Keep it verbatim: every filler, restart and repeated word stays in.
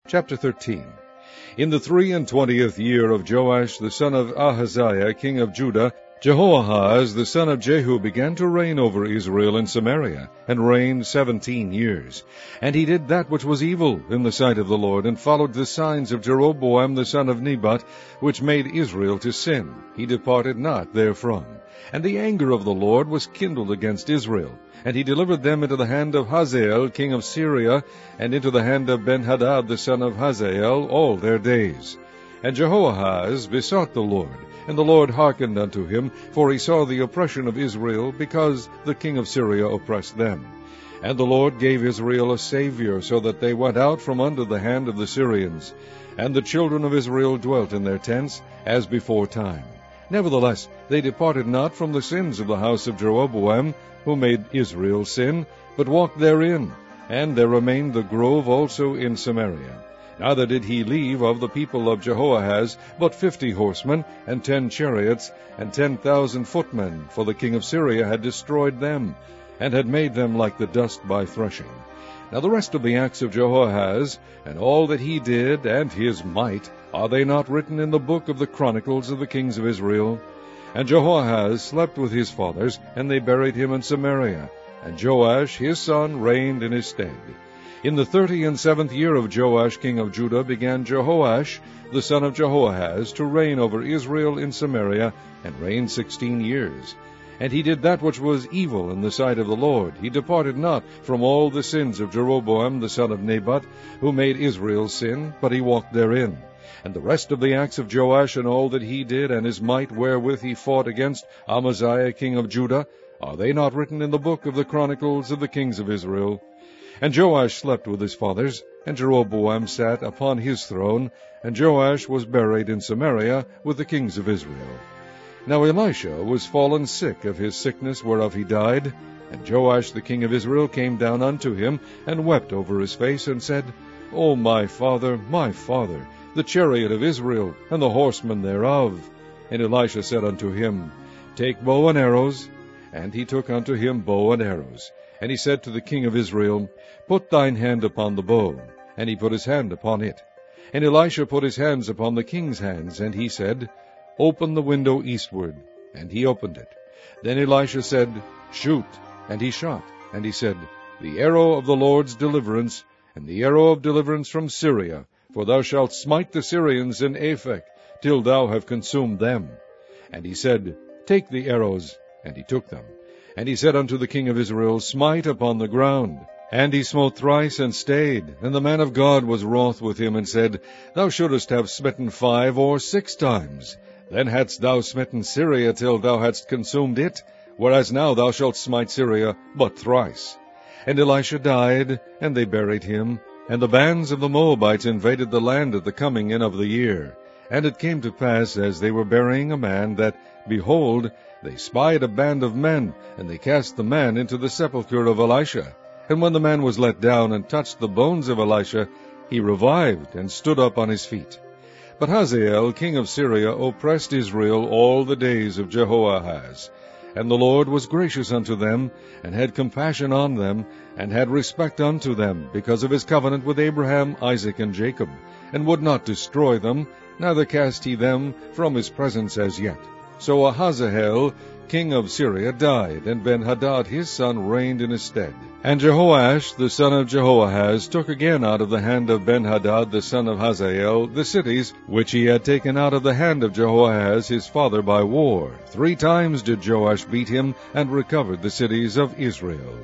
Chapter thirteen. In the three and twentieth year of Joash the son of Ahaziah king of Judah, Jehoahaz the son of Jehu began to reign over Israel in Samaria, and reigned seventeen years. And he did that which was evil in the sight of the Lord, and followed the signs of Jeroboam the son of Nebat, which made Israel to sin. He departed not therefrom. And the anger of the Lord was kindled against Israel, and he delivered them into the hand of Hazael king of Syria, and into the hand of Benhadad the son of Hazael all their days. And Jehoahaz besought the Lord, and the Lord hearkened unto him, for he saw the oppression of Israel, because the king of Syria oppressed them. And the Lord gave Israel a Saviour, so that they went out from under the hand of the Syrians. And the children of Israel dwelt in their tents, as before time. Nevertheless, they departed not from the sins of the house of Jeroboam, who made Israel sin, but walked therein. And there remained the grove also in Samaria. Neither did he leave of the people of Jehoahaz but fifty horsemen, and ten chariots, and ten thousand footmen, for the king of Syria had destroyed them, and had made them like the dust by threshing. Now the rest of the acts of Jehoahaz, and all that he did, and his might, are they not written in the book of the chronicles of the kings of Israel? And Jehoahaz slept with his fathers, and they buried him in Samaria. And Joash his son reigned in his stead. In the thirty and seventh year of Joash king of Judah began Jehoash the son of Jehoahaz to reign over Israel in Samaria, and reigned sixteen years. And he did that which was evil in the sight of the Lord. He departed not from all the sins of Jeroboam the son of Nebat, who made Israel sin, but he walked therein. And the rest of the acts of Joash, and all that he did, and his might wherewith he fought against Amaziah king of Judah, are they not written in the book of the chronicles of the kings of Israel? And Joash slept with his fathers, and Jeroboam sat upon his throne, and Joash was buried in Samaria with the kings of Israel. Now Elisha was fallen sick of his sickness whereof he died, and Joash the king of Israel came down unto him, and wept over his face, and said, O my father, my father, the chariot of Israel, and the horsemen thereof. And Elisha said unto him, Take bow and arrows. And he took unto him bow and arrows. And he said to the king of Israel, Put thine hand upon the bow. And he put his hand upon it. And Elisha put his hands upon the king's hands, and he said, Open the window eastward. And he opened it. Then Elisha said, Shoot. And he shot. And he said, The arrow of the Lord's deliverance, and the arrow of deliverance from Syria, for thou shalt smite the Syrians in Aphek, till thou have consumed them. And he said, Take the arrows. And he took them. And he said unto the king of Israel, Smite upon the ground. And he smote thrice, and stayed. And the man of God was wroth with him, and said, Thou shouldest have smitten five or six times. Then hadst thou smitten Syria till thou hadst consumed it, whereas now thou shalt smite Syria but thrice. And Elisha died, and they buried him. And the bands of the Moabites invaded the land at the coming in of the year. And it came to pass, as they were burying a man, that, behold, they spied a band of men, and they cast the man into the sepulchre of Elisha. And when the man was let down, and touched the bones of Elisha, he revived, and stood up on his feet. But Hazael king of Syria oppressed Israel all the days of Jehoahaz. And the Lord was gracious unto them, and had compassion on them, and had respect unto them, because of his covenant with Abraham, Isaac, and Jacob, and would not destroy them, neither cast he them from his presence as yet. So Ahaziel king of Syria died, and Benhadad his son reigned in his stead. And Jehoash the son of Jehoahaz took again out of the hand of Benhadad the son of Hazael the cities which he had taken out of the hand of Jehoahaz his father by war. Three times did Joash beat him, and recovered the cities of Israel.